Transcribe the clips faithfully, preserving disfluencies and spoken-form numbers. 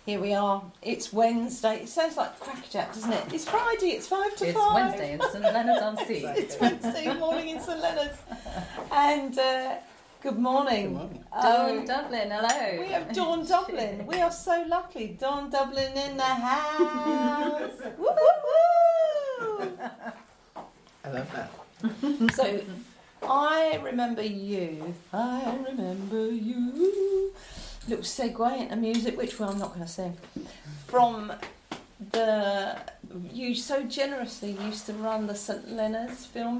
Here we are. It's Wednesday. It sounds like crackerjack, doesn't it? It's Friday. It's five to it's five. It's Wednesday in St Leonard's on Sea. It's Wednesday morning in St Leonard's. And uh, good morning. Good morning. Dawn Um, Dublin, hello. we have Dawn Dublin. We are so lucky. Dawn Dublin in the house. Woo, woo, woo. I love that. So, I remember you. I remember you. Little segue into music, which well, I'm not going to sing. From the you so generously used to run the St Leonard's Film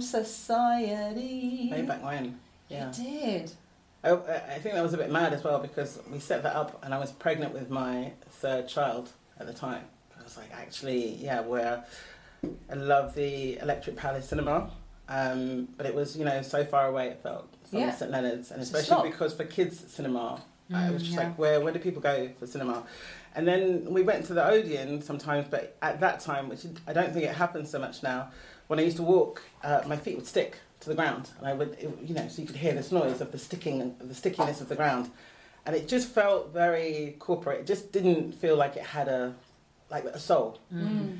Society. Way back when. Yeah. You did. I, I think that was a bit mad as well because we set that up and I was pregnant with my third child at the time. I was like, actually, yeah, where I love the Electric Palace Cinema, um, but it was, you know, so far away it felt from Yeah. St Leonard's, and It's a especially slot. because for kids cinema, uh, it was just Mm, yeah. like, where where do people go for cinema? And then we went to the Odeon sometimes, but at that time, which I don't think it happens so much now, when I used to walk, uh, my feet would stick to the ground, and I would, it, you know, so you could hear this noise of the sticking, of the stickiness of the ground, and it just felt very corporate. It just didn't feel like it had a, like a soul. Mm.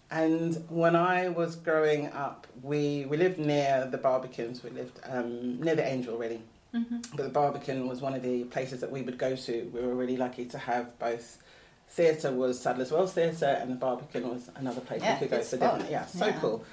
And when I was growing up, we we lived near the Barbicans. We lived um, near the Angel, really. Mm-hmm. But the Barbican was one of the places that we would go to. We were really lucky to have both. Theatre was Sadler's Wells Theatre, and the Barbican was another place Yeah, we could go good for spot. different. Yeah, so Yeah. cool.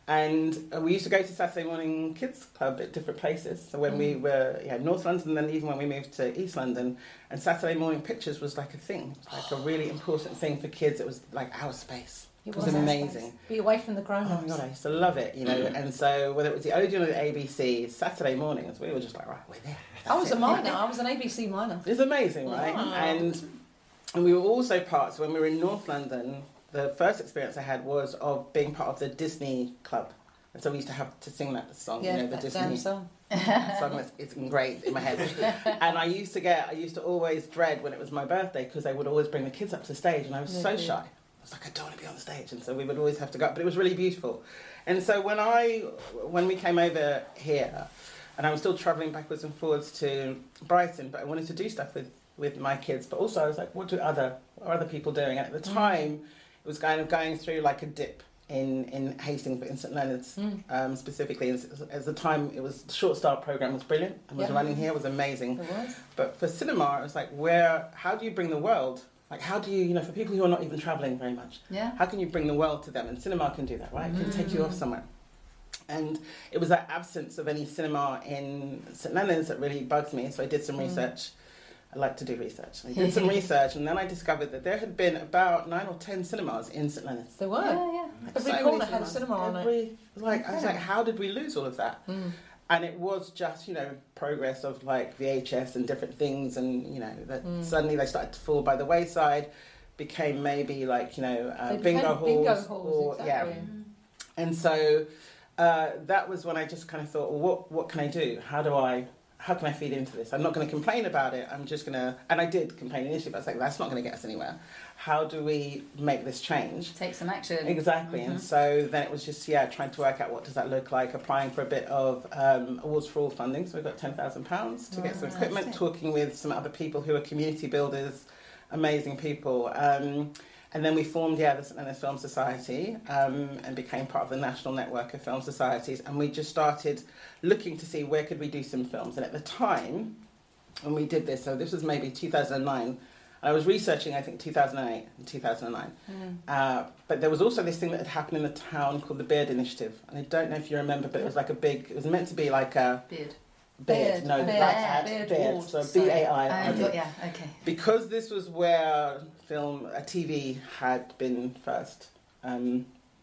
And uh, we used to go to Saturday morning kids club at different places. So when we were yeah North London, then even when we moved to East London, and Saturday morning pictures was like a thing, it was like a really important thing for kids. It was like our space. It was, our amazing. space. Be away from the Oh grown-ups. my god, I used to love it, you know. And so whether it was the Odeon or the A B C, Saturday mornings we were just like, right, we're there. I was That's a it. minor. I was an A B C minor. It's amazing, right? Wow. And and we were also part. So when we were in North London, the first experience I had was of being part of the Disney Club, and so we used to have to sing that song, Yeah, you know, the that Disney damn song. song that's it's engraved in my head. And I used to get, I used to always dread when it was my birthday because they would always bring the kids up to the stage, and I was so Really? shy. I was like, I don't want to be on the stage, and so we would always have to go up, but it was really beautiful. And so when I, when we came over here, and I was still travelling backwards and forwards to Brighton, but I wanted to do stuff with, with my kids, but also I was like, what do other, what are other people doing? And at the time, it was kind of going through like a dip in, in Hastings, but in St Leonard's Mm. um, specifically. As, as the time, it was, the Short Start programme was brilliant, and was Yeah. running here, was amazing. It was. But for cinema, it was like, where, how do you bring the world? Like, how do you, you know, for people who are not even travelling very much, Yeah. how can you bring the world to them? And cinema can do that, right? It can take you off somewhere. And it was that absence of any cinema in St Leonard's that really bugged me. So I did some research. I like to do research. I did some research, and then I discovered that there had been about nine or ten cinemas in St Leonard's. There were. Yeah, yeah. Like, Every so corner many had a cinemas. cinema on it. Every, like, I was like, how did we lose all of that? Mm. And it was just, you know, progress of like V H S and different things, and you know, that Mm. suddenly they started to fall by the wayside, became maybe like, you know, uh, They bingo, became halls, bingo halls, or exactly. yeah. And so uh, that was when I just kind of thought, well, what what can I do? How do I how can I feed into this? I'm not going to complain about it. I'm just going to, and I did complain initially, but I was like, that's not going to get us anywhere. How do we make this change? Take some action. Exactly. And so then it was just, yeah, trying to work out what does that look like, applying for a bit of um, Awards for All funding. So we got ten thousand pounds to get some Wow. equipment, Fantastic. talking with some other people who are community builders, amazing people. Um, and then we formed, yeah, the St Leonard's Film Society, um, and became part of the National Network of Film Societies. And we just started looking to see where could we do some films. And at the time, when we did this, so this was maybe two thousand nine, I was researching, I think, two thousand eight and two thousand nine. Mm. Uh, but there was also this thing that had happened in the town called the Beard Initiative. And I don't know if you remember, but it was like a big, it was meant to be like a Beard. beard. Beard, No, beard, like ad, beard beard. ward, So sorry. B A I. I got, yeah, okay. Because this was where film, a T V had been first, um,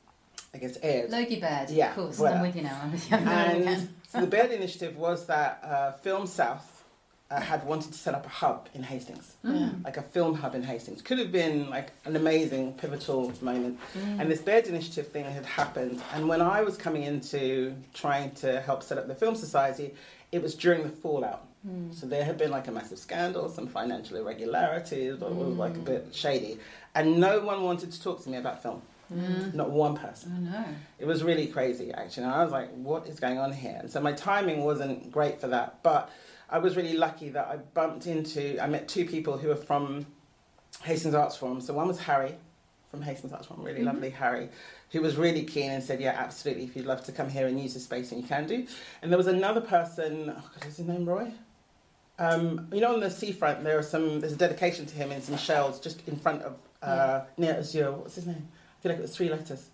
I guess, aired. Logie Baird, Yeah, of course. voilà. I'm with you now. I'm with you. And so the Beard Initiative was that uh, Film South uh, had wanted to set up a hub in Hastings, Mm. like a film hub in Hastings. Could have been like an amazing, pivotal moment. Mm. And this Beard Initiative thing had happened. And when I was coming into trying to help set up the Film Society, it was during the fallout. Mm. So there had been like a massive scandal, some financial irregularities, it was like a bit shady. And no one wanted to talk to me about film. Mm. Not one person. Oh no. It was really crazy, actually. And I was like, what is going on here? And so my timing wasn't great for that. But I was really lucky that I bumped into, I met two people who were from Hastings Arts Forum. So one was Harry from Hastings Arts Forum, really Mhm. lovely Harry, who was really keen and said, yeah, absolutely, if you'd love to come here and use the space, and you can do. And there was another person, oh God, is his name Roy? Um, you know, on the seafront, there are some. There's a dedication to him in some shells just in front of uh, near Azure. What's his name? I feel like it was three letters.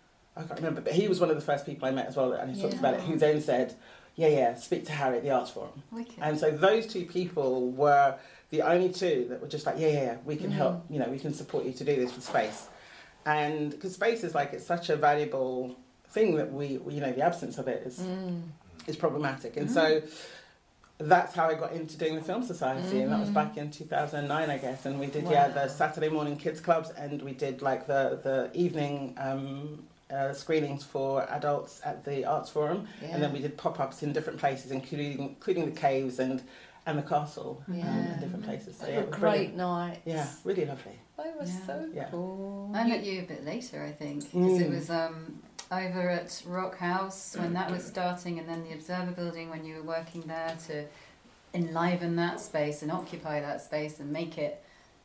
I can't remember, but he was one of the first people I met as well, and he talked Yeah. about it. Who then said, "Yeah, yeah, speak to Harry at the Arts Forum." Wicked. And so those two people were the only two that were just like, "Yeah, yeah, yeah, we can Mhm. help. You know, we can support you to do this with space." And because space is like it's such a valuable thing that we, we you know, the absence of it is Mm. is problematic, and Mm. so. That's how I got into doing the Film Society, and that was Mhm. back in two thousand nine, I guess. And we did, Wow. yeah, the Saturday morning kids clubs, and we did like the the evening um, uh, screenings for adults at the Arts Forum, Yeah. and then we did pop ups in different places, including including the caves and and the castle, um, Yeah. and different places. So They yeah, were it was great brilliant. nights. Yeah, really lovely. They were Yeah. so Yeah. cool. I met you a bit later, I think, because it Mm. was um, over at Rock House when that was starting, and then the Observer Building when you were working there to enliven that space and occupy that space and make it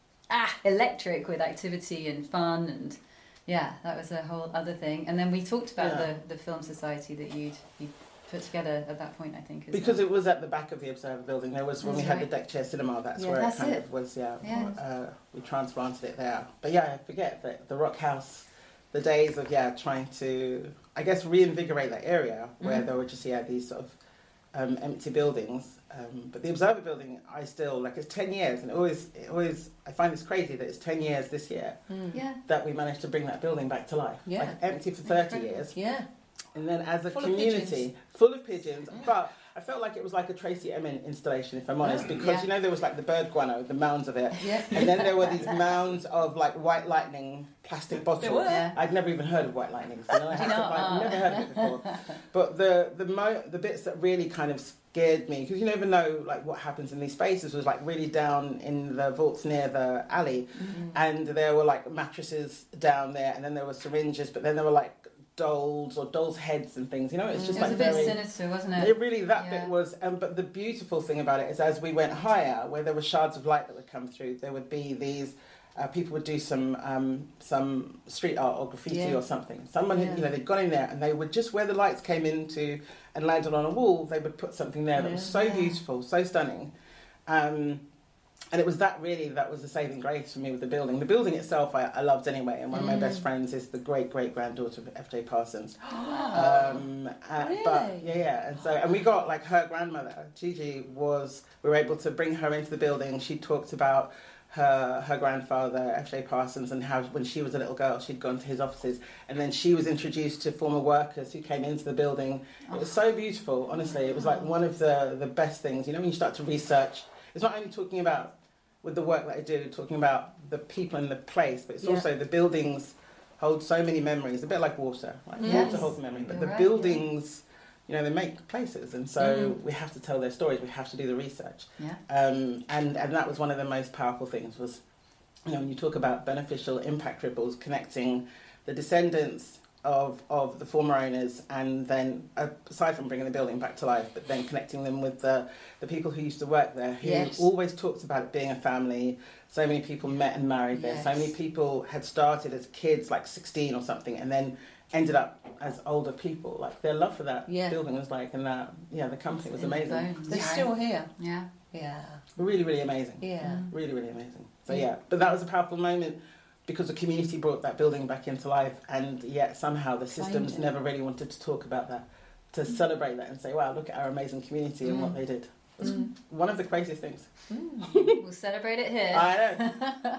ah electric with activity and fun, and yeah, that was a whole other thing. And then we talked about Yeah. the, the film society that you'd, you'd put together at that point, I think. As Because well. it was at the back of the Observer Building. There was when That's we had right. the deck chair cinema. That's Yeah, where that's it kind it. of was. Yeah, Yeah. Uh, we transplanted it there. But yeah, I forget that the Rock House, the days of yeah trying to, I guess, reinvigorate that area where Mhm. there were just yeah these sort of um, empty buildings. Um, but the Observer Building, I still like. It's ten years, and it always, it always, I find this crazy that it's ten years this year Mm. Yeah. that we managed to bring that building back to life. Yeah. Like empty for thirty Incredible. years. Yeah. And then as a Full of community, pigeons. full of pigeons, Yeah. but I felt like it was like a Tracy Emin installation, if I'm honest, because Yeah. you know there was like the bird guano, the mounds of it, Yeah. and then there were these mounds of like white lightning plastic bottles. There were. Yeah. I'd never even heard of white lightning, so then I Do had you to not? find, Oh. never heard of it before. But the the mo- the bits that really kind of scared me, because you never know like what happens in these spaces, was like really down in the vaults near the alley, Mm. and there were like mattresses down there, and then there were syringes, but then there were like dolls or dolls' heads and things. You know, it's Mm. just It was like a bit very. sinister, wasn't it? It really that Yeah. bit was, um, but the beautiful thing about it is, as we went higher, where there were shards of light that would come through, there would be these. Uh, people would do some um, some street art or graffiti Yeah. or something. Someone, had, Yeah. you know, they'd gone in there and they would just where the lights came into and landed on a wall, they would put something there that was so Yeah. beautiful, so stunning. Um, and it was that really that was the saving grace for me with the building. The building itself I, I loved anyway, and one of my Mm. best friends is the great great granddaughter of F J Parsons. Wow. Um, uh, Really? But yeah, yeah, and so and we got like her grandmother, Gigi, was we were able to bring her into the building. She talked about her her grandfather, F J Parsons, and how when she was a little girl, she'd gone to his offices, and then she was introduced to former workers who came into the building. It was so beautiful, honestly. It was like one of the the best things. You know, when you start to research, it's not only talking about with the work that I do, talking about the people and the place, but it's Yeah. also the buildings hold so many memories. A bit like water, like Yes. water holds memory, but You're the right, yeah. buildings, you know, they make places, and so Mhm. we have to tell their stories. We have to do the research, Yeah. um, and and that was one of the most powerful things. Was you know when you talk about beneficial impact ripples, connecting the descendants of of the former owners, and then uh, aside from bringing the building back to life, but then connecting them with the the people who used to work there, who Yes. always talked about it being a family. So many people met and married there. So Yes. many people had started as kids, like sixteen or something, and then ended up as older people. Like their love for that Yeah. building was like, and that yeah, the company was In the amazing. bones, They're right? still here. Yeah. Yeah. Really, really amazing. Yeah. Mm. Really, really amazing. So Yeah. yeah, but that was a powerful moment because the community brought that building back into life, and yet somehow the systems Find it. never really wanted to talk about that, to celebrate that and say, wow, look at our amazing community and what Mm. they did. It's Mm. one of the craziest things. We'll celebrate it here. I know.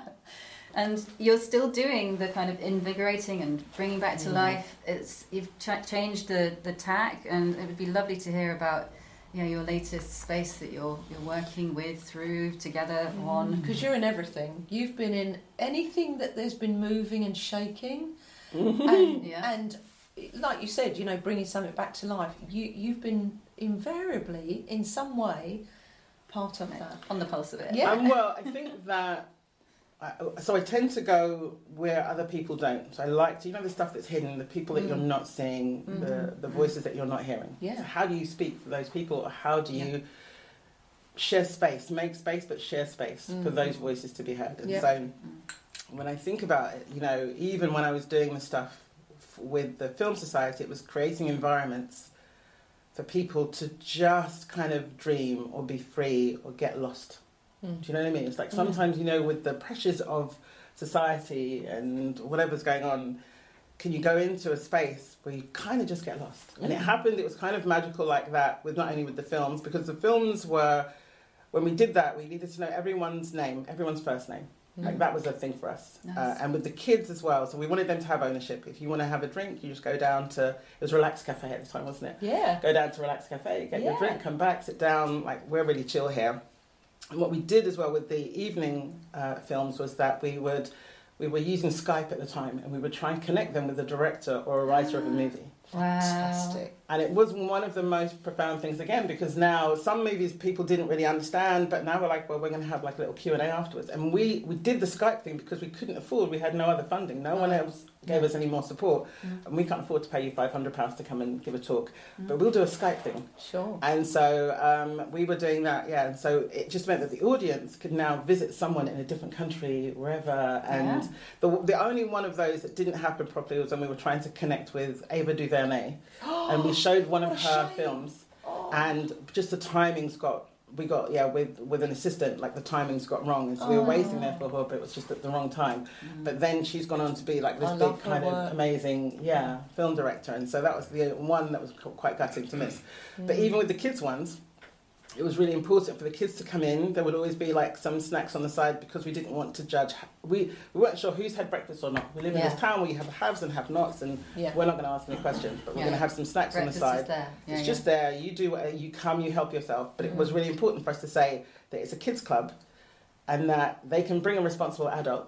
And you're still doing the kind of invigorating and bringing back to Mm. life. It's you've ch- changed the, the tack, and it would be lovely to hear about you know your latest space that you're you're working with through together on. Because you're in everything. You've been in anything that there's been moving and shaking, Mm-hmm. and, Yeah. and like you said, you know, bringing something back to life. You you've been invariably, in some way, part of that. On the pulse of it. Yeah. Um, well, I think that. I, so I tend to go where other people don't. So I like to, you know, the stuff that's hidden, the people that Mm. you're not seeing, the Mhm. the voices that you're not hearing. Yeah. So how do you speak for those people? Or how do you share space, make space, but share space mm. for those voices to be heard. And yep. so when I think about it, you know, even when I was doing the stuff f- with the Film Society, it was creating environments for people to just kind of dream or be free or get lost. Mm. Do you know what I mean? It's like sometimes, you know, with the pressures of society and whatever's going on, can you go into a space where you kind of just get lost? And it happened, it was kind of magical like that, with not only with the films, because the films were, when we did that, we needed to know everyone's name, everyone's first name. Mm. Like that was a thing for us. Nice. Uh, and with the kids as well, so we wanted them to have ownership. If you want to have a drink, you just go down to, it was Relax Cafe at the time, wasn't it? Yeah. Go down to Relax Cafe, get yeah. your drink, come back, sit down, like we're really chill here. And what we did as well with the evening uh, films was that we would, we were using Skype at the time, and we would try and connect them with the director or a writer of a movie. Fantastic. And it was one of the most profound things, again, because now some movies people didn't really understand, but now we're like, well, we're going to have like a little Q and A afterwards. And we, we did the Skype thing because we couldn't afford, we had no other funding. No one else gave us any more support. Mm. And we can't afford to pay you five hundred pounds to come and give a talk. Mm. But we'll do a Skype thing. Sure. And so um, we were doing that, yeah. And so it just meant that the audience could now visit someone in a different country, wherever. And yeah. the, the only one of those that didn't happen properly was when we were trying to connect with Ava DuVernay. And we showed one of her shame. films, oh. and just the timings got, we got, yeah, with with an assistant, like the timings got wrong, and so we were waiting there for her, but it was just at the wrong time. Mm. But then she's gone on to be like this I big kind work. of amazing, yeah, film director, and so that was the one that was quite gutting to miss. Mm. But even with the kids ones, it was really important for the kids to come in. There would always be like some snacks on the side because we didn't want to judge. We we weren't sure who's had breakfast or not. We live yeah. in this town where you have haves and have-nots, and yeah. we're not going to ask any questions, but we're yeah. going to have some snacks breakfast on the side. There. Yeah, it's yeah. just there. You do what, you come, you help yourself. But it mm. was really important for us to say that it's a kids club, and that they can bring a responsible adult.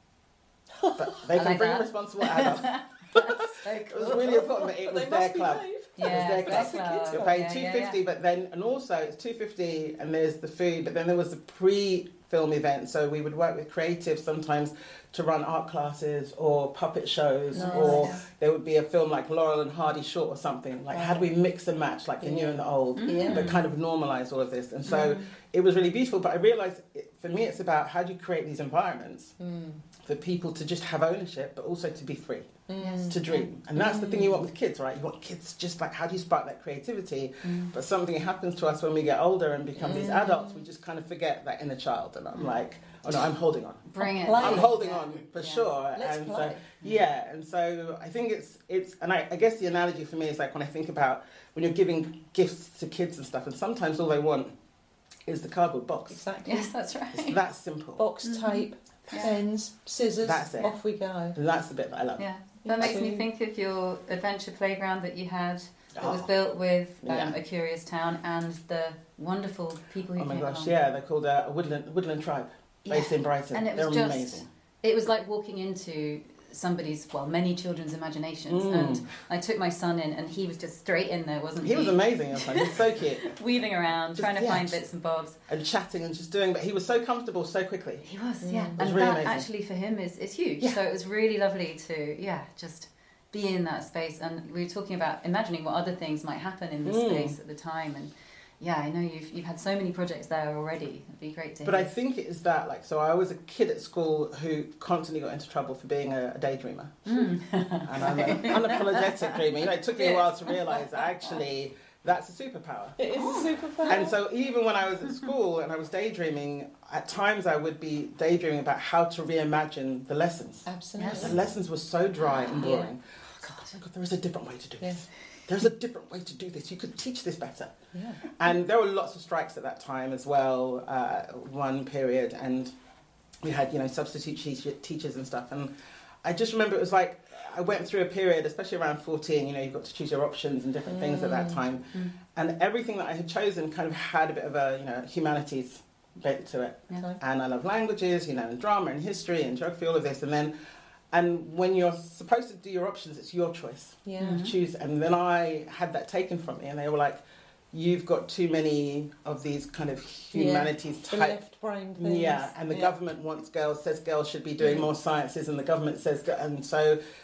But they can like bring that. a responsible adult. So cool. It was really important that it was their club. Yeah, it was their club. club. You're paying yeah, two yeah, fifty, yeah. but then and also it's two fifty, and there's the food. But then there was the pre-film event, so we would work with creatives sometimes to run art classes or puppet shows, nice. or yeah. there would be a film like Laurel and Hardy short or something. Like, how do we mix and match like the yeah. new and the old, yeah. but kind of normalise all of this? And so mm. it was really beautiful. But I realised, it, for me, it's about how do you create these environments mm. for people to just have ownership, but also to be free. Mm. To dream. And that's mm. the thing you want with kids, right? You want kids just like, how do you spark that creativity? Mm. But something happens to us when we get older and become mm. these adults, we just kind of forget that inner child. And I'm like, oh no, I'm holding on. Bring it. I'm holding yeah. on for yeah. sure. Let's and play. so yeah, and so I think it's it's and I, I guess the analogy for me is like when I think about when you're giving gifts to kids and stuff, and sometimes all they want is the cardboard box. Exactly. Yes, that's right. It's that simple. Box, mm-hmm. tape, pens, scissors. That's it. Off we go. And that's the bit that I love. Yeah. That makes me think of your adventure playground that you had that oh, was built with um, yeah. A Curious Town and the wonderful people who oh my came gosh, along. yeah, they're called uh, a Woodland Woodland Tribe, based yeah. in Brighton. And it was they're just, amazing. It was like walking into somebody's, well, many children's imaginations. Mm. And I took my son in, and he was just straight in there, wasn't he? He was amazing. He was so cute. Weaving around, just, trying to yeah, find just, bits and bobs. And chatting and just doing, but he was so comfortable so quickly. He was, mm. yeah. Was and really that amazing. actually for him is, is huge. Yeah. So it was really lovely to, yeah, just be in that space. And we were talking about imagining what other things might happen in this mm. space at the time. And yeah, I know you've you've had so many projects there already. It'd be great to But hear. I think it is that, like, so I was a kid at school who constantly got into trouble for being a, a daydreamer. Mm. And I'm an unapologetic dreamer. You know, it took me a while to realise that actually that's a superpower. It is a superpower. And so even when I was at school and I was daydreaming, at times I would be daydreaming about how to reimagine the lessons. Absolutely. The lessons were so dry and boring. Yeah. God, oh God, there is a different way to do yeah. this. There's a different way to do this. You could teach this better. Yeah. And there were lots of strikes at that time as well, uh, one period, and we had, you know, substitute teacher, teachers and stuff. And I just remember it was like, I went through a period, especially around fourteen, you know, you've got to choose your options and different mm. things at that time. Mm. And everything that I had chosen kind of had a bit of a, you know, humanities bent to it. Yeah. And I love languages, you know, and drama and history and geography, all of this. And then And when you're supposed to do your options, it's your choice yeah. to choose. And then I had that taken from me, and they were like, "You've got too many of these kind of humanities yeah. type." The left-brain things. Yeah, and the yeah. government wants girls, says girls should be doing yeah. more sciences, and the government says, and so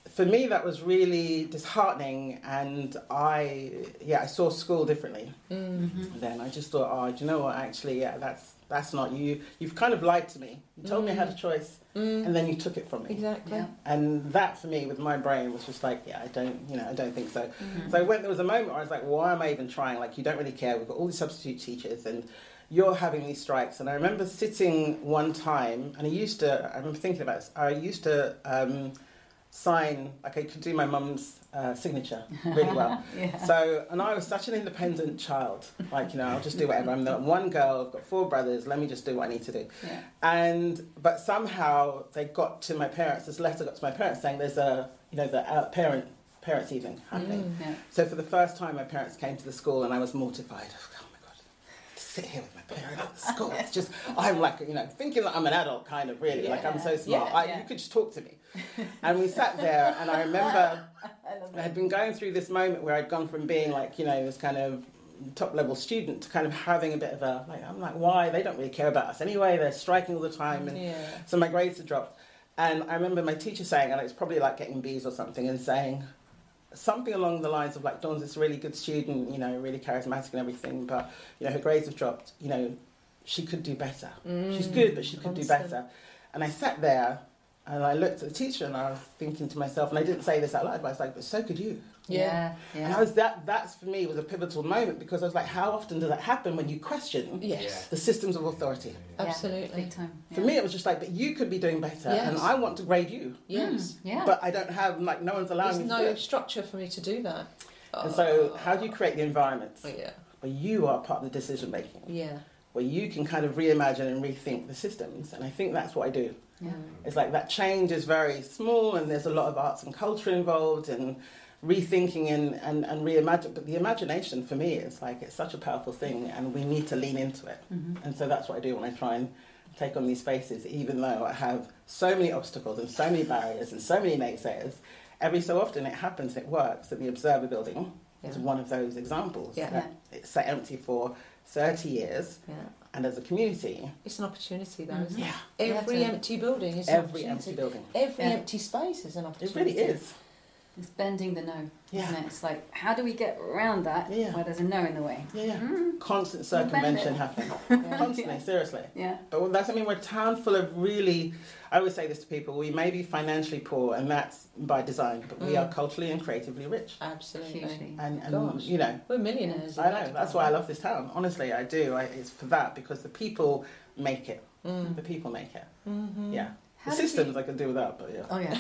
for me, that was really disheartening, and I, yeah, I saw school differently. Mm-hmm. Then I just thought, oh, do you know what? Actually, yeah, that's that's not you. You've kind of lied to me. You told mm. me I had a choice, mm. and then you took it from me. Exactly. Yeah. And that, for me, with my brain, was just like, yeah, I don't, you know, I don't think so. Mm-hmm. So when there was a moment where I was like, why am I even trying? Like, you don't really care. We've got all these substitute teachers, and you're having these strikes. And I remember sitting one time, and I used to, I remember thinking about this, I used to um, sign, like I could do my mum's uh, signature really well. Yeah. So, and I was such an independent child. Like, you know, I'll just do whatever. I'm the one girl, I've got four brothers, let me just do what I need to do. Yeah. And, but somehow they got to my parents, this letter got to my parents saying there's a, you know, the uh, parent, parents evening happening. Mm. Yeah. So for the first time, my parents came to the school, and I was mortified. Oh my God, to sit here with my parents at the school. It's just, I'm like, you know, thinking that I'm an adult, kind of, really. Yeah. Like, I'm so smart. Yeah, I, yeah. You could just talk to me. And we sat there, and I remember I love I had been going through this moment where I'd gone from being like, you know, this kind of top level student to kind of having a bit of a, like, I'm like, why? They don't really care about us anyway. They're striking all the time. And Yeah. so my grades had dropped. And I remember my teacher saying, and it's probably like getting B's or something, and saying something along the lines of like, Dawn's this really good student, you know, really charismatic and everything, but, you know, her grades have dropped, you know, she could do better. Mm. She's good, but she could Constant. do better. And I sat there, and I looked at the teacher, and I was thinking to myself, and I didn't say this out loud, but I was like, but so could you. Yeah. Yeah. And I was that. That's for me was a pivotal moment, because I was like, how often does that happen when you question Yes. the systems of authority? Yeah, Absolutely. big time. For Yeah. me, it was just like, but you could be doing better, Yes. and I want to grade you, Yes. Mm, yeah. but I don't have like no one's allowing There's me to no do it. structure for me to do that. And so, how do you create the environment Oh, yeah. where you are part of the decision making, Yeah. where you can kind of reimagine and rethink the systems? And I think that's what I do. Yeah. It's like that change is very small, and there's a lot of arts and culture involved, and rethinking and, and, and reimagine. But the imagination for me is like, it's such a powerful thing, and we need to lean into it. Mm-hmm. And so that's what I do when I try and take on these spaces, even though I have so many obstacles and so many barriers and so many naysayers. Every so often it happens, it works. And the Observer Building is Yeah. one of those examples. Yeah. That It's sat empty for thirty years, Yeah. and as a community, It's an opportunity, though, isn't Mhm. yeah, it? Yeah, Every to- empty building is an every opportunity. empty building. Every Yeah. empty space is an It opportunity. really is. It's bending the no, Yeah. isn't it? It's like, how do we get around that Yeah. where there's a no in the way? Yeah, yeah. Mm. Constant We'll bend circumvention it. happening. Yeah. Constantly, seriously. Yeah. But that's, I mean, we're a town full of really, I always say this to people, we may be financially poor, and that's by design, but we Mm. are culturally and creatively rich. Absolutely. Hugely. And, and Gosh. you know, We're millionaires. in I that know, that's why I department. love this town. Honestly, I do. I, it's for that, because the people make it. Mm. The people make it. Mhm. Yeah. How the did you- systems I can do without, but yeah. Oh, yeah.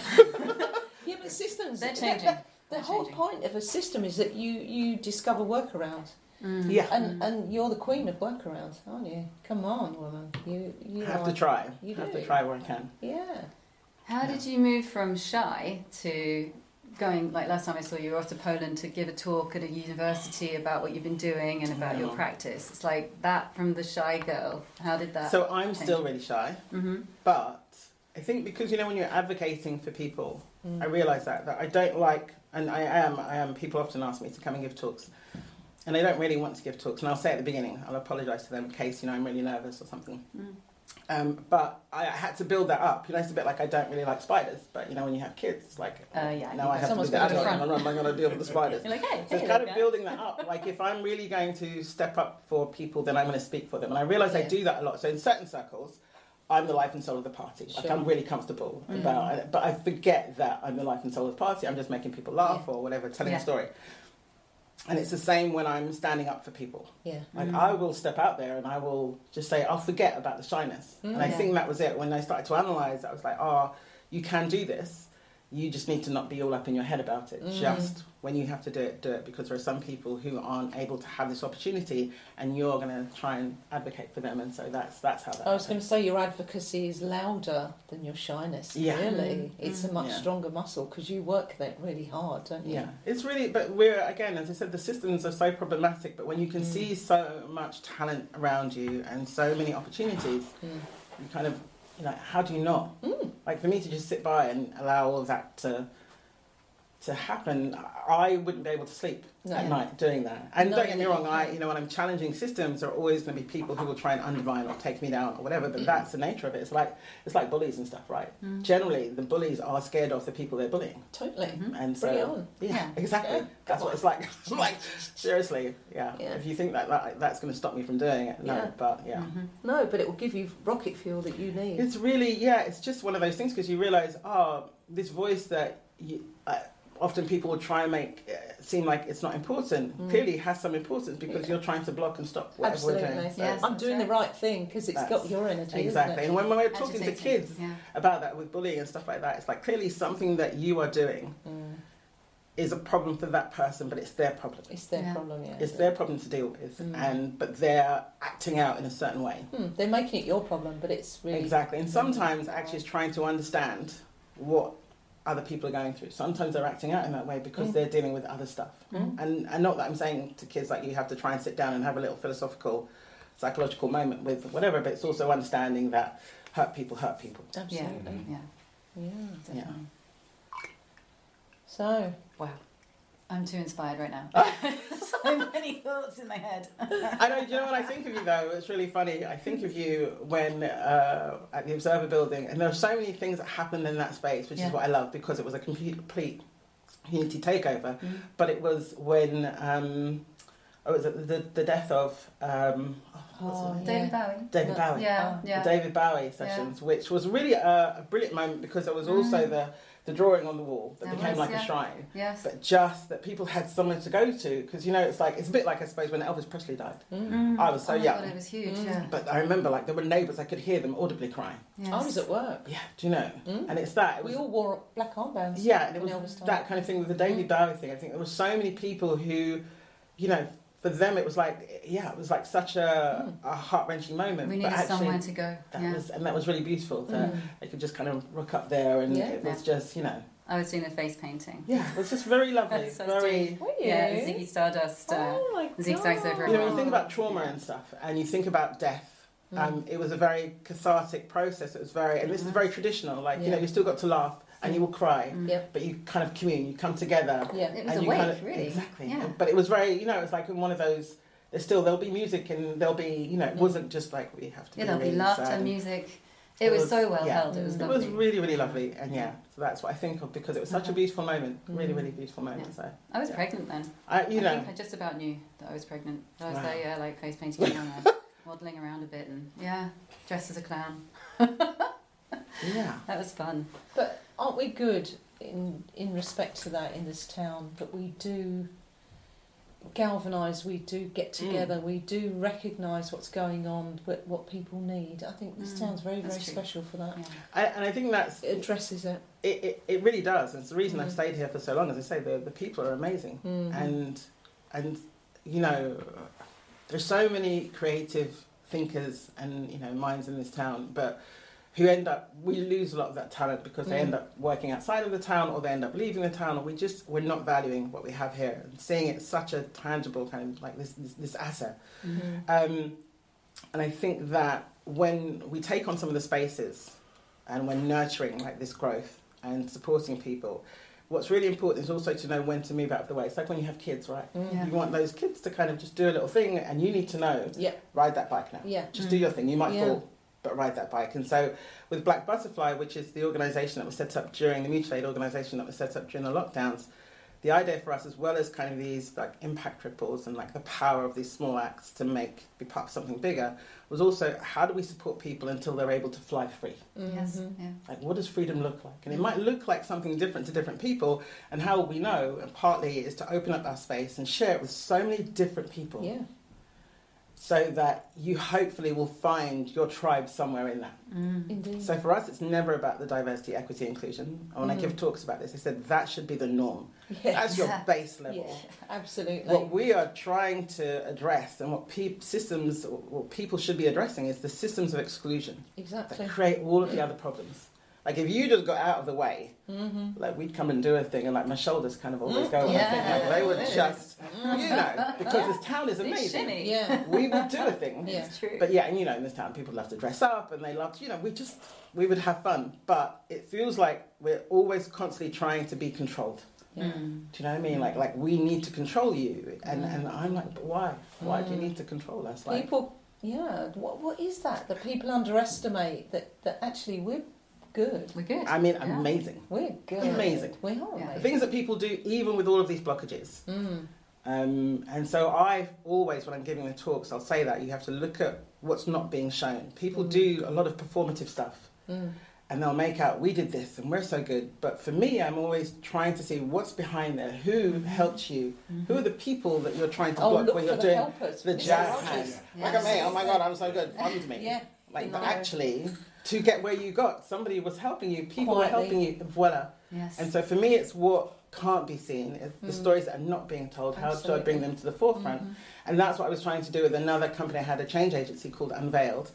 Yeah, but systems. They're the- changing. The, the They're whole changing. point of a system is that you, you discover workarounds. Mm. Yeah. And and you're the queen of workarounds, aren't you? Come on, woman. You you have are, to try. You have do. to try where I can. Yeah. How did you move from shy to going, like last time I saw you, you were off to Poland to give a talk at a university about what you've been doing and about your Yeah. practice? It's like that from the shy girl. How did that? So I'm change? still really shy, Mm-hmm. but I think because, you know, when you're advocating for people, Mm. I realise that, that I don't like, and I am, I am, people often ask me to come and give talks, and I don't really want to give talks, and I'll say at the beginning, I'll apologise to them in case, you know, I'm really nervous or something. Mm. Um, but I had to build that up. You know, it's a bit like I don't really like spiders, but, you know, when you have kids, it's like, Uh, yeah, now you- I have to be someone's the gotta adult, be and I'm going to deal with the spiders. You're like, hey, So hey, it's kind little of guy. building that up. Like, if I'm really going to step up for people, then I'm going to speak for them. And I realise I Yeah. do that a lot. So in certain circles, I'm the life and soul of the party. Like, Sure. I'm really comfortable Mm. about it. But I forget that I'm the life and soul of the party. I'm just making people laugh Yeah. or whatever, telling Yeah. a story. And it's the same when I'm standing up for people. Yeah. Like, Mm. I will step out there and I will just say, I'll forget about the shyness. Mm. And I Yeah. think that was it. When I started to analyse, I was like, oh, you can do this. You just need to not be all up in your head about it. Mm. Just when you have to do it, do it. Because there are some people who aren't able to have this opportunity, and you're going to try and advocate for them. And so that's that's how that I was going happens. to say your advocacy is louder than your shyness. Yeah. Really, Mm, it's mm. a much Yeah. stronger muscle because you work that really hard, don't you? Yeah, it's really, but we're, again, as I said, the systems are so problematic, but when you can Mm. see so much talent around you and so many opportunities, Mm. you kind of, you know, how do you not? Mm. Like, for me to just sit by and allow all of that to to happen, I wouldn't be able to sleep No. at Yeah. night doing that. And No, don't get me you wrong, I, can't. you know, when I'm challenging systems, there are always going to be people who will try and undermine or take me down or whatever. But that's the nature of it. It's like it's like bullies and stuff, right? Mm. Generally, the bullies are scared of the people they're bullying, Totally. Mhm. and so Bring it on. yeah, Yeah. exactly. Yeah. That's what it's like. Like seriously, yeah. Yeah. If you think that, that that's going to stop me from doing it, no. Yeah. But yeah. Mhm. No, but it will give you rocket fuel that you need. It's really, yeah, it's just one of those things because you realise, oh, this voice that you, uh, often people will try and make uh, seem like it's not important, Mm. clearly has some importance because Yeah. you're trying to block and stop whatever Absolutely. we're doing. So, Yes. I'm doing the right thing because it's got That's- your energy. exactly. Isn't And when, when we're talking to Agitating. kids Yeah. about that with bullying and stuff like that, it's like clearly something that you are doing it? Mm. is a problem for that person, but it's their problem. It's their Yeah. problem, yeah. It's their problem to deal with, Mm. and but they're acting out in a certain way. Hmm, they're making it your problem, but it's really Exactly, and sometimes actually it's trying to understand what other people are going through. Sometimes they're acting out in that way because Mm. they're dealing with other stuff. Mm. And and not that I'm saying to kids like you have to try and sit down and have a little philosophical, psychological moment with whatever, but it's also understanding that hurt people hurt people. Absolutely. Yeah. Yeah. Definitely. So, Wow. I'm too inspired right now. So many thoughts in my head. I know, you know what I think of you though, it's really funny. I think of you when uh, at the Observer building, and there are so many things that happened in that space, which Yeah. is what I love because it was a complete, complete community takeover. Mm. But it was when um, oh, was it the, the death of um, oh, what's his Oh, name? yeah. David Bowie. David No. Bowie. Yeah, Oh. yeah. The David Bowie sessions, which was really a, a brilliant moment because there was also Mm. the, the drawing on the wall that There became was, like yeah. a shrine. Yes. But just that people had somewhere to go to because, you know, it's like, it's a bit like, I suppose, when Elvis Presley died. mm. Mm. I was so oh my young. God, it was huge, Mm. yeah. But I remember, like, there were neighbours, I could hear them audibly crying. Yes. I was at work. Yeah, do you know? Mm. And it's that. It was, We all wore black armbands. yeah, and it when was Elvis died. that kind of thing with the David Bowie thing. I think there were so many people who, you know, for them it was like, yeah, it was like such a, Mm. a heart-wrenching moment. We but needed actually, somewhere to go. that Yeah. was, and that was really beautiful. That Mm. they could just kind of rock up there, and Yeah. it was just, you know, I was doing the face painting. yeah, it was just very lovely, So I was very. Were you? Yeah, the Ziggy Stardust. Uh, Oh my zigzags God. over You know, when you Oh. think about trauma and stuff, and you think about death, Mm. um, it was a very cathartic process. It was very, and this is very traditional. Like, you know, Yeah. you still got to laugh and you will cry, Mm. Yep. but you kind of commune, you come together. Yeah. It was and a you wake, kind of, really. Exactly. Yeah. But it was very, you know, it's like in one of those. There's still there'll be music and there'll be, you know, it Mm. wasn't just like we have to. Yeah, be there'll be really laughter, sad. music. It It was, was- so well yeah. held. It was Mm. It lovely. was really, really lovely, and yeah, so that's what I think of because it was such a Mhm. beautiful moment, really, Mm. really beautiful moment. Yeah. So, I was Yeah. pregnant then. I, you I know, think I just about knew that I was pregnant. I was Wow. there, yeah, like face painting around there, waddling around a bit, and yeah, dressed as a clown. yeah, That was fun. But aren't we good in in respect to that in this town? That we do galvanise, we do get Mm. together, we do recognise what's going on, what, what people need. I think this Mm, town's very, that's very true. special for that. Yeah. I, and I think that's It addresses it. it, it. It really does. And it's the reason I've Mm. stayed here for so long. As I say, the the people are amazing, Mhm. and and you know, there's so many creative thinkers and you know minds in this town, but who end up we lose a lot of that talent because they Mm. end up working outside of the town or they end up leaving the town, or we just we're not valuing what we have here and seeing it such a tangible kind of like this this, this asset. Mhm. Um, and I think that when we take on some of the spaces and when nurturing like this growth and supporting people, what's really important is also to know when to move out of the way. It's like when you have kids, right? Mhm. Yeah. You want those kids to kind of just do a little thing, and you need to know, Yeah, ride that bike now. yeah. Just Mm. do your thing. You might Yeah. fall, but ride that bike. And so with Black Butterfly, which is the organisation that was set up during the mutual aid organisation that was set up during the lockdowns, the idea for us, as well as kind of these like impact ripples and like the power of these small acts to make be part of something bigger, was also how do we support people until they're able to fly free? Yes. Mhm. Yeah. Like, what does freedom look like? And it might look like something different to different people. And how will we know? And partly is to open up our space and share it with so many different people, Yeah. so that you hopefully will find your tribe somewhere in that. Mm. Indeed. So for us, it's never about the diversity, equity, inclusion. And when I Mhm. give talks about this, I said that should be the norm. Yeah. That's your Yeah. base level. Yeah, absolutely. What we are trying to address, and what pe- systems, or what people should be addressing, is the systems of exclusion Exactly. that create all of the other problems. Like if you just got out of the way, Mm-hmm. like we'd come and do a thing, and like my shoulders kind of always go. on. I think, Yeah. like, they would It is. just, you know, because this town is Big amazing. shimmy. Yeah. We would do a thing. Yeah. It's true. But yeah, and you know, in this town, people love to dress up and they love to, you know, we just, we would have fun. But it feels like we're always constantly trying to be controlled. Yeah. Mm. Do you know what I mean? Like, like we need to control you, and and I'm like, but why? Why do you need to control us? Like, People, yeah. What what is that that people underestimate? That that actually we're good. We're good. I mean, Yeah. amazing. We're good. Amazing. We are Yeah. The amazing. things that people do, even with all of these blockages. Mm. Um, and so I always, when I'm giving the talks, I'll say that you have to look at what's not being shown. People Mm. do a lot of performative stuff. Mm. And they'll make out, we did this and we're so good. But for me, I'm always trying to see what's behind there. Who helped you? Mm-hmm. Who are the people that you're trying to Oh, block look when for you're the doing helpers. the Mister jazz Rogers. hands? Yeah. Look at me, oh my God, I'm so good, fund me. Yeah. Like, No. but actually, to get where you got, somebody was helping you, people were Quietly. helping you, voila. Yes. And so for me, it's what can't be seen, it's the Mm. stories that are not being told. How do I Absolutely. bring them to the forefront? Mhm. And that's what I was trying to do with another company. I had a change agency called Unveiled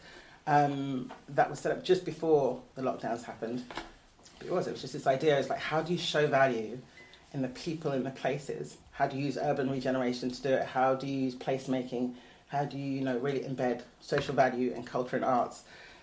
um, that was set up just before the lockdowns happened. But it was, it was just this idea, it's like, how do you show value in the people, in the places? How do you use urban regeneration to do it? How do you use placemaking? How do you, you know, really embed social value and culture and arts?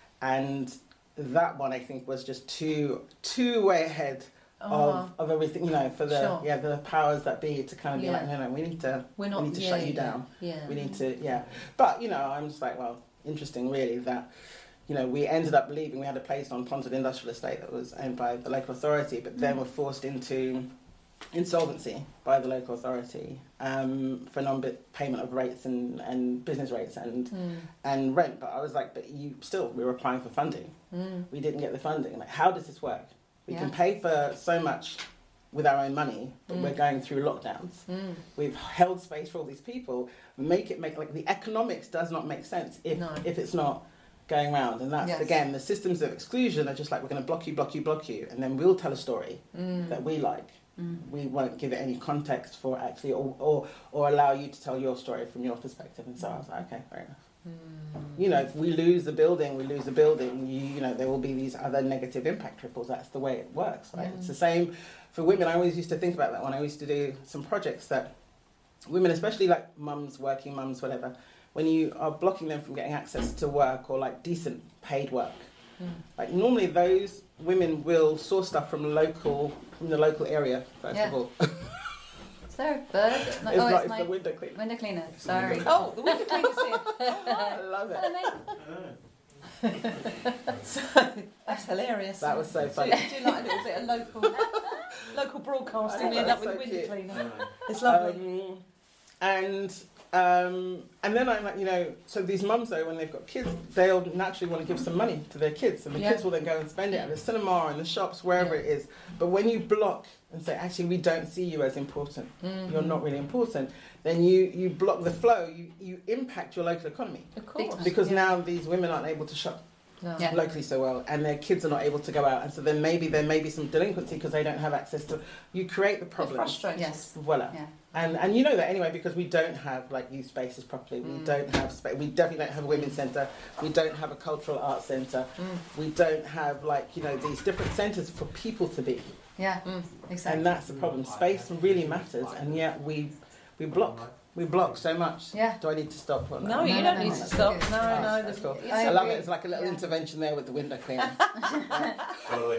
And that one, I think, was just too, too way ahead Uh-huh. of, of everything, you know, for the Sure. yeah the powers that be to kind of be Yeah. like, no, no, we need to We're not. we need to yeah, shut you yeah, down. Yeah. We need to, yeah. But, you know, I'm just like, well, interesting really that, you know, we ended up leaving. We had a place on Ponset Industrial Estate that was owned by the local authority, but then were forced into insolvency by the local authority um, for non-payment of rates and, and business rates and, Mm. and rent. But I was like, but you still, we were applying for funding. Mm. We didn't get the funding. Like, how does this work? We Yeah. can pay for so much with our own money, but Mm. we're going through lockdowns. Mm. We've held space for all these people. Make it make like the economics does not make sense if No. if it's not going round. And that's Yes. again the systems of exclusion are just like, we're going to block you, block you, block you, and then we'll tell a story Mm. that we like. Mm. We won't give it any context for actually, or, or or allow you to tell your story from your perspective. And so I was like, okay, fair enough. Mm. You know, if we lose the building, we lose the building. You, you know, there will be these other negative impact ripples. That's the way it works, right? Mm. It's the same for women. I always used to think about that when I used to do some projects that women, especially like mums, working mums, whatever, when you are blocking them from getting access to work or like decent paid work, Mm. like normally those women will source stuff from local, from the local area first Yeah. of all. Is there a bird? No, It's oh, not, it's it's my the window cleaner. window cleaner. Sorry. Oh, the window cleaner's here. I love it. Hello, mate. So, that's hilarious. That was so Do, funny. do like a little bit of local, local broadcasting. I We know, end up that's with a so window cute. cleaner. It's lovely. Um, and um, and then I'm like, you know, so these mums though, when they've got kids, they'll naturally want to give some money to their kids, and the Yeah. kids will then go and spend it at the cinema and the shops, wherever Yeah. it is. But when you block and say, actually, we don't see you as important, Mhm. you're not really important, then you you block the flow. You you impact your local economy Of course. because yeah. now these women aren't able to shop No. Yeah. locally so well, and their kids are not able to go out, and so then maybe there may be some delinquency because they don't have access to. You create the It problems. frustrates. Yes. Voila. Yeah. And and you know that anyway because we don't have like youth spaces properly. We Mm. don't have space. We definitely don't have a women's centre. We don't have a cultural arts centre. Mm. We don't have like you know these different centres for people to be. Yeah. Mm. Exactly. And that's the problem. Space really matters, and yet we we block we block so much. Yeah. Do I need to stop? Or No, No, you no, don't no, need no, to that's stop. good. No, Oh, no. that's the- cool. it's I I a- love agree. it. It's like a little Yeah. intervention there with the window cleaner. Totally.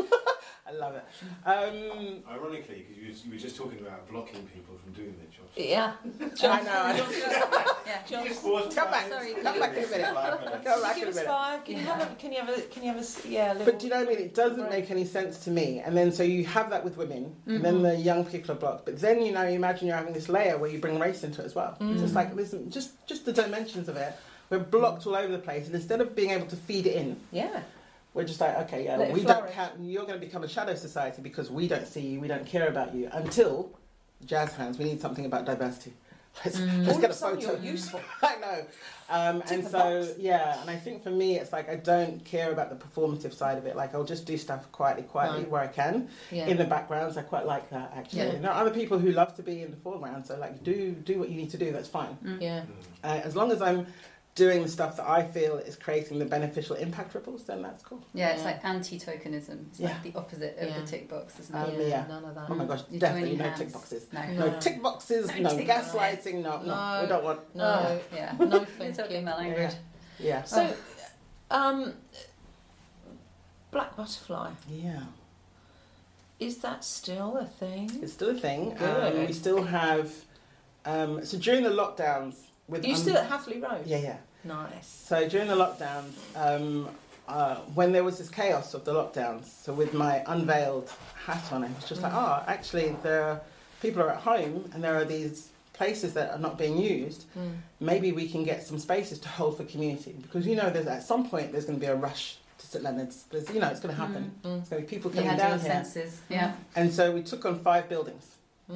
I love it. Um, Ironically, because you, was- you were just talking about blocking people from doing their jobs. Yeah. I know. I know. Yeah. John, Come back. Sorry, Come back in a minute. Five minutes. Come back give in a us minute. five. Can you Yeah. have a? Can you have a? Can you have a? s- Yeah. A little, But do you know what I mean? It doesn't Right. make any sense to me. And then so you have that with women, and then Mhm. the young people are blocked. But then you know, you imagine you're having this layer where you bring race into it as well. Mm. So it's like listen, just just the dimensions of it. We're blocked all over the place, and instead of being able to feed it in, Yeah. we're just like, okay, yeah, Let it we don't flourish. count. You're going to become a shadow society because we don't see you, we don't care about you. Until jazz hands, we need something about diversity. Let's, Mm. let's All get a of a sudden photo. you're useful. I know. Um, Tick and the so, box. yeah, and I think for me, it's like I don't care about the performative side of it. Like, I'll just do stuff quietly, quietly Right. where I can. Yeah. In the backgrounds, I quite like that, actually. Yeah. You know, other people who love to be in the foreground, so, like, do do what you need to do, that's fine. Mm. Yeah. Uh, as long as I'm doing the stuff that I feel is creating the beneficial impact ripples, then that's cool. Yeah, it's Yeah. like anti-tokenism. It's Yeah. like the opposite of Yeah. the tick box, isn't Um, it? yeah. None of that. Oh my gosh, You're definitely joining no hands. tick boxes. No. No No. tick boxes, No no tick gaslighting, no, no, No. we don't want. No. Yeah. No, It's thank totally you. my language. Yeah. So, um, Black Butterfly. Yeah. Is that still a thing? It's still a thing. Good. Um, we still have. Um, so during the lockdowns, with Are you um, still at Hatherley Road? Yeah, yeah. Nice. So during the lockdowns, um, uh, when there was this chaos of the lockdowns, so with my unveiled hat on, it was just like, oh, actually, there are, people are at home, and there are these places that are not being used. Mm. Maybe we can get some spaces to hold for community, because you know, there's at some point there's going to be a rush to St Leonard's. There's, you know, it's going to happen. Mm. There's going to be people You coming had down your here, senses, yeah. and so we took on five buildings.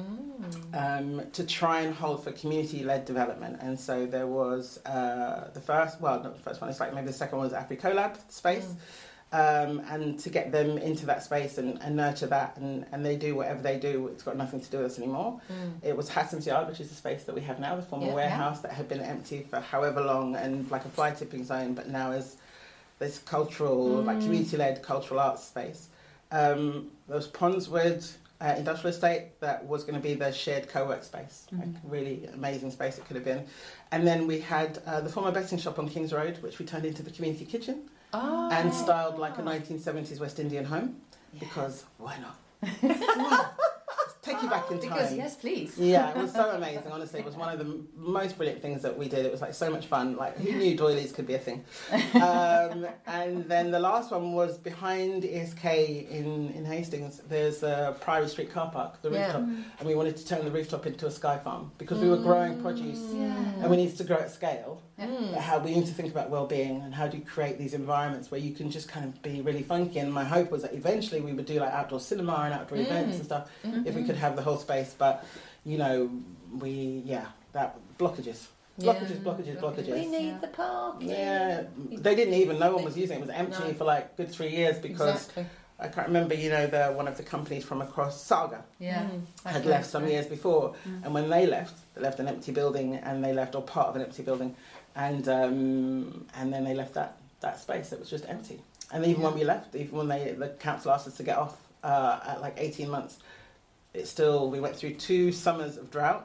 Mm. Um, to try and hold for community-led development. And so there was uh, the first, well, not the first one, it's like maybe the second one was AfriColab space, Mm. um, and to get them into that space and, and nurture that, and, and they do whatever they do, it's got nothing to do with us anymore. Mm. It was Hatton's Yard, which is the space that we have now, the former Yeah. warehouse that had been empty for however long, and like a fly tipping zone, but now is this cultural, Mm. like community-led cultural arts space. Um, there was Pondswood, Uh, industrial estate that was going to be the shared co-work space, Mhm. like really amazing space it could have been. And then we had uh, the former betting shop on Kings Road, which we turned into the community kitchen Oh. and styled like a nineteen seventies West Indian home, Yeah. because why not? Let's take you back in time. Because, yes, please. Yeah, it was so amazing. Honestly, it was one of the m- most brilliant things that we did. It was like so much fun. Like, who knew doilies could be a thing? Um, and then the last one was behind E S K in, in Hastings. There's a Priory Street car park, the Yeah. rooftop, and we wanted to turn the rooftop into a sky farm because we were growing produce Yeah. and we needed to grow at scale. Mm. How we need to think about well-being and how do you create these environments where you can just kind of be really funky. And my hope was that eventually we would do like outdoor cinema and outdoor Mm. events and stuff Mm. if we could have the whole space. But you know, we yeah, that blockages, blockages, Yeah. blockages, blockages. We need Yeah. the park. Yeah, they didn't even. No one was using it. It was empty No. for like good three years because Exactly. I can't remember. You know, the one of the companies from across Saga Yeah. Mm. had Okay. left some years before, Mm. and when they left, they left an empty building, and they left or part of an empty building, and um, and then they left that that space that was just empty. And even when we left, even when they the council asked us to get off uh, at like eighteen months, it still we went through two summers of drought,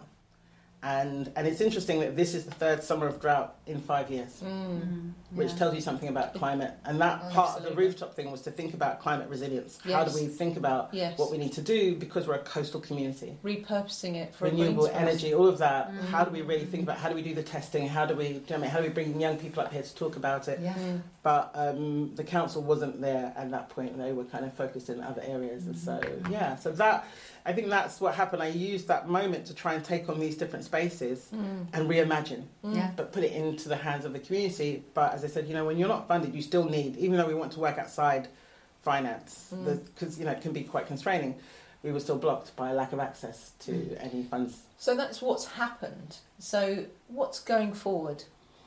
and and it's interesting that this is the third summer of drought in five years. Mm. Mhm. Which Yeah. tells you something about climate, and that Oh, part of the absolutely. rooftop thing was to think about climate resilience. How do Yes. we think about Yes. what we need to do because we're a coastal community? Repurposing it for a Renewable green space. energy, all of that. Mm. How do we really think about how do we do the testing? How do we, do you know what I mean? How do we bring young people up here to talk about it? Yeah. Mm. But um, the council wasn't there at that point. They were kind of focused in other areas, and so yeah. So that I think that's what happened. I used that moment to try and take on these different spaces Mm. and reimagine, Mm. Yeah. but put it into the hands of the community. But as I said, you know, when you're not funded, you still need, even though we want to work outside finance, Mm. because you know it can be quite constraining. We were still blocked by a lack of access to Mm. any funds. So that's what's happened. So what's going forward?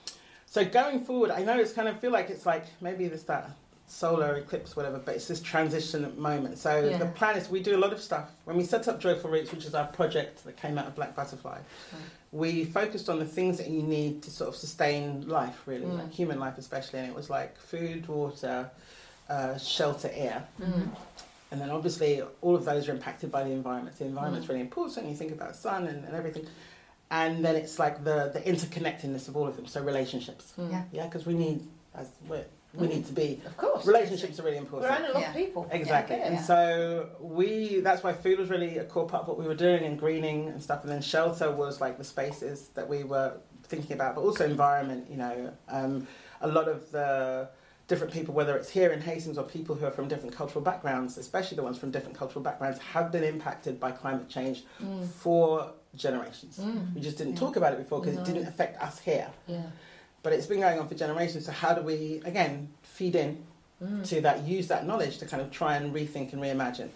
So going forward, I know it's kind of feel like it's like maybe there's that solar eclipse, whatever, but it's this transition moment. So Yeah. the plan is we do a lot of stuff. When we set up Joyful Roots, which is our project that came out of Black Butterfly, we focused on the things that you need to sort of sustain life, really, Mm. like human life especially. And it was like food, water, uh, shelter, air. Mm. And then obviously all of those are impacted by the environment. The environment's Mm. really important. You think about sun and, and everything. And then it's like the, the interconnectedness of all of them. So relationships. Mm. Yeah. Yeah, because we need, as we're, we Mm. need to be. Of course. Relationships are really We're important. around a lot Yeah. of people. Exactly. Yeah, And yeah. so we, that's why food was really a core part of what we were doing, and greening and stuff. And then shelter was like the spaces that we were thinking about, but also environment, you know. Um, a lot of the different people, whether it's here in Hastings or people who are from different cultural backgrounds, especially the ones from different cultural backgrounds, have been impacted by climate change Mm. for generations. Mm. We just didn't Yeah. talk about it before because No. it didn't affect us here. Yeah. But it's been going on for generations. So how do we, again, feed in Mm. to that, use that knowledge to kind of try and rethink and reimagine.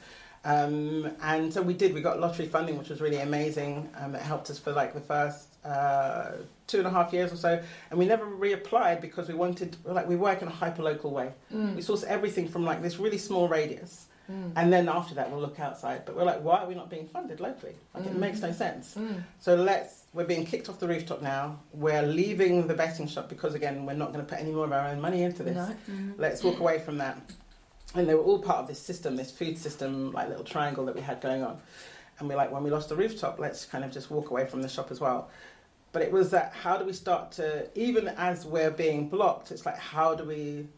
Um, and so we did, we got lottery funding, which was really amazing. Um, it helped us for like the first uh, two and a half years or so. And we never reapplied because we wanted, like we work in a hyper-local way. Mm. We source everything from like this really small radius. Mm. And then after that, we'll look outside. But we're like, why are we not being funded locally? Like it Mm. makes no sense. Mm. So let's, we're being kicked off the rooftop now. We're leaving the betting shop because again, we're not going to put any more of our own money into this. No. Mhm. Let's walk away from that. And they were all part of this system, this food system, like little triangle that we had going on. And we're like, when we lost the rooftop, let's kind of just walk away from the shop as well. But it was that, how do we start to, even as we're being blocked, it's like, how do we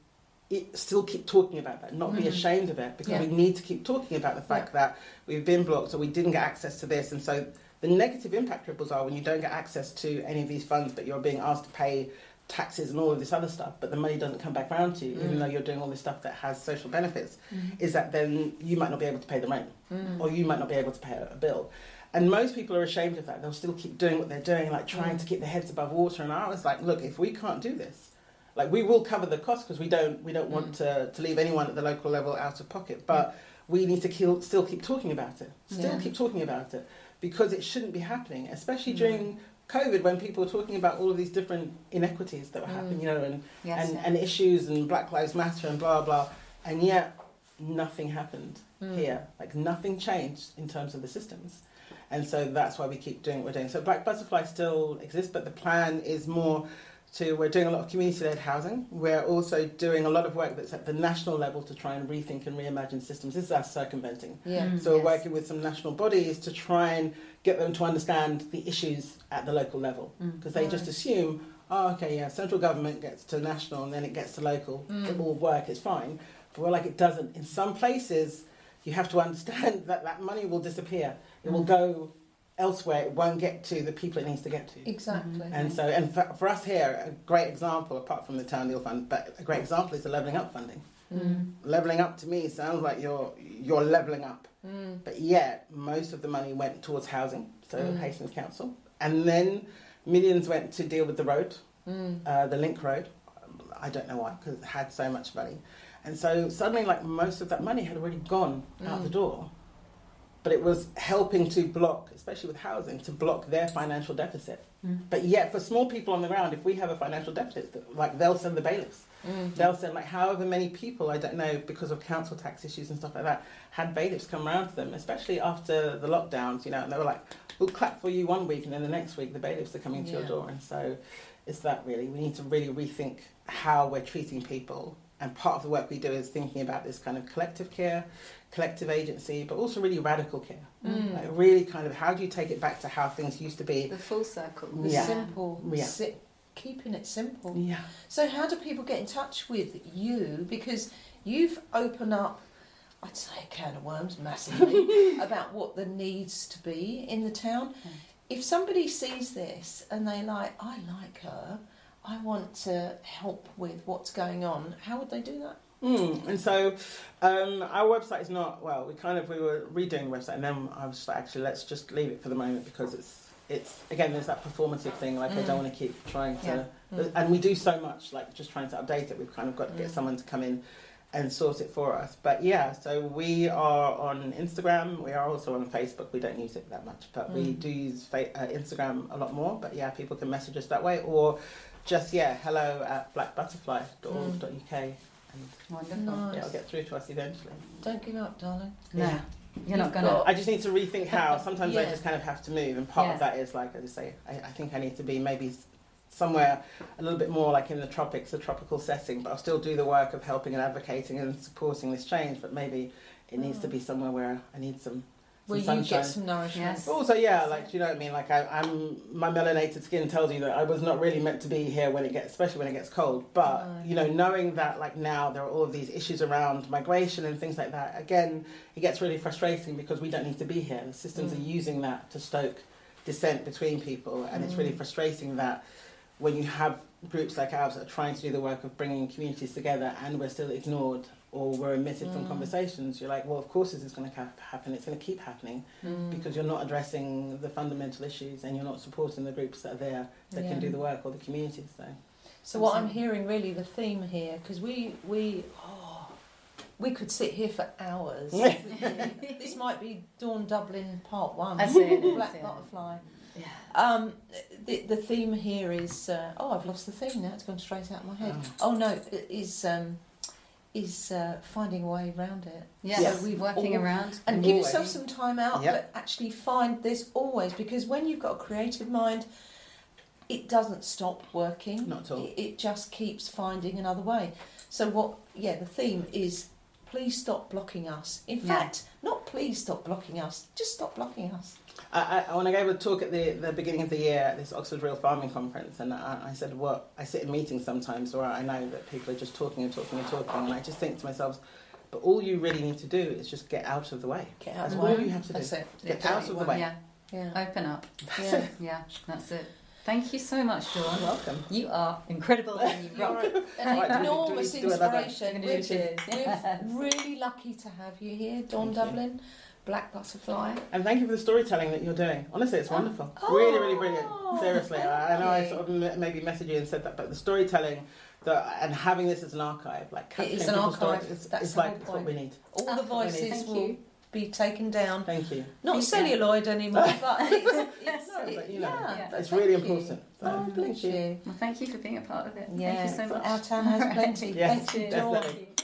it, still keep talking about that, not be ashamed of it, because Yeah. we need to keep talking about the fact Yeah. that we've been blocked or we didn't get access to this. And so the negative impact ripples are when you don't get access to any of these funds, but you're being asked to pay taxes and all of this other stuff, but the money doesn't come back around to you, Mm. even though you're doing all this stuff that has social benefits, Mm. is that then you might not be able to pay the rent, Mm. or you might not be able to pay a, a bill. And most people are ashamed of that. They'll still keep doing what they're doing, like trying Mm. to keep their heads above water. And I was like, look, if we can't do this, like we will cover the cost because we don't we don't want Mm. to, to leave anyone at the local level out of pocket. But we need to kill, still keep talking about it. Still Yeah. keep talking about it because it shouldn't be happening, especially No. during COVID when people were talking about all of these different inequities that were Mm. happening, you know, and, Yes, and, yeah. and issues and Black Lives Matter and blah, blah. And yet nothing happened Mm. here. Like nothing changed in terms of the systems. And so that's why we keep doing what we're doing. So Black Butterfly still exists, but the plan is more to, we're doing a lot of community-led housing. We're also doing a lot of work that's at the national level to try and rethink and reimagine systems. This is us circumventing. Yeah. Mm. So we're Yes. working with some national bodies to try and get them to understand the issues at the local level. Mm. Because they just Right. assume, oh, okay, yeah, central government gets to national and then it gets to local. Mm. It will work, it's fine. But we're like, it doesn't. In some places, you have to understand that that money will disappear. It will Mm. go elsewhere. It won't get to the people it needs to get to. Exactly. And so, and for, for us here, a great example, apart from the Town Deal Fund, but a great example is the Levelling Up funding. Mm. Levelling Up to me sounds like you're you're levelling up. Mm. But yet, most of the money went towards housing, so Mm. Hastings Council. And then millions went to deal with the road, Mm. uh, the link road. I don't know why, because it had so much money. And so suddenly, like, most of that money had already gone out Mm. the door. But it was helping to block, especially with housing, to block their financial deficit. Mm. But yet, for small people on the ground, if we have a financial deficit, like, they'll send the bailiffs. Mm. They'll send, like, however many people, I don't know, because of council tax issues and stuff like that, had bailiffs come around to them, especially after the lockdowns, you know, and they were like, we'll clap for you one week, and then the next week the bailiffs are coming to your Yeah. door. And so it's that really. We need to really rethink how we're treating people. And part of the work we do is thinking about this kind of collective care, collective agency, but also really radical care. Mm. Like really kind of, how do you take it back to how things used to be? The full circle. The Yeah. simple. Yeah. Si- keeping it simple. Yeah. So how do people get in touch with you? Because you've opened up, I'd say a can of worms massively, about what there needs to be in the town. Mm. If somebody sees this and they like, I like her, I want to help with what's going on, how would they do that? Mm. And so um, our website is not, well, we kind of, we were redoing the website and then I was like, actually, let's just leave it for the moment because it's, it's again, there's that performative thing, like I Mm. don't want to keep trying to, Yeah. Mm. and we do so much, like just trying to update it, we've kind of got to get Mm. someone to come in and sort it for us. But yeah, so we are on Instagram, we are also on Facebook, we don't use it that much, but we Mm. do use fa- uh, Instagram a lot more, but yeah, people can message us that way, or just, yeah, hello at black butterfly dot org dot U K, and Wonderful. Nice. yeah, it'll get through to us eventually. Don't give up, darling. No, Yeah. you're not You've gonna. got- I just need to rethink how. Sometimes I Yeah. just kind of have to move, and part Yeah. of that is like, as I say, I, I think I need to be maybe s- somewhere a little bit more like in the tropics, a tropical setting, but I'll still do the work of helping and advocating and supporting this change. But maybe it needs to be somewhere where I need some, Where some you sunshine. get some nourishment. Yes. But also, yeah, like, you know what I mean? Like, I, I'm my melanated skin tells you that I was not really meant to be here when it gets, especially when it gets cold. But No. you know, knowing that like now there are all of these issues around migration and things like that. Again, it gets really frustrating because we don't need to be here. The systems Mm. are using that to stoke dissent between people, and it's really Mm. frustrating that when you have groups like ours that are trying to do the work of bringing communities together, and we're still ignored or we're omitted from Mm. conversations, you're like, well, of course this is going to happen. It's going to keep happening Mm. because you're not addressing the fundamental issues and you're not supporting the groups that are there that Yeah. can do the work, or the communities. So So what I'm hearing really the theme here, because we we oh, we could sit here for hours. This might be Dawn Dublin Part One. That's it, Black that's it. Butterfly. Yeah. Um, the the theme here is uh, oh I've lost the theme now. It's gone straight out of my head. Oh, no, it is um, is uh, finding a way around it. Yes. Yes. We're working all- around. And And give always. yourself some time out, Yep. but actually find there's always, because when you've got a creative mind, it doesn't stop working. Not at all. It, it just keeps finding another way. So what? Yeah, the theme is please stop blocking us. In Yeah. fact, not please stop blocking us. Just stop blocking us. I, I, when I gave a talk at the, the beginning of the year at this Oxford Real Farming Conference, and I, I said, well, I sit in meetings sometimes where I know that people are just talking and talking and talking, and I just think to myself, but all you really need to do is just get out of the way. Get out That's of the all way. you have to do. That's it. Get Yeah, out of the way. Yeah, Yeah. open up. Yeah. Yeah, that's it. Thank you so much, Dawn. You're welcome. You are incredible and you rock. An Right, do we- do we enormous need to do another? inspiration. We're gonna We're, do cheers. we're really lucky to have you here, Dawn Thank you. Dublin, Black Butterfly. And thank you for the storytelling that you're doing. Honestly, it's wonderful. Oh. really, really brilliant. Seriously, I, I know I thank sort of m- maybe messaged you and said that, but the storytelling that, and having this as an archive, like It capturing is an people's archive. stories, it's, That's it's the like whole it's what point. we need. All the Absolutely. voices Thank will you. be taken down. Thank you. Not Thank celluloid anymore, but it's, it's No, but you know, yeah, it's thank really you. important. So, Oh, thank bless you. you. Well, thank you for being a part of it. Yeah, Thank you so much. our town has plenty. Yes, Thank you, definitely. Dawn. Thank you.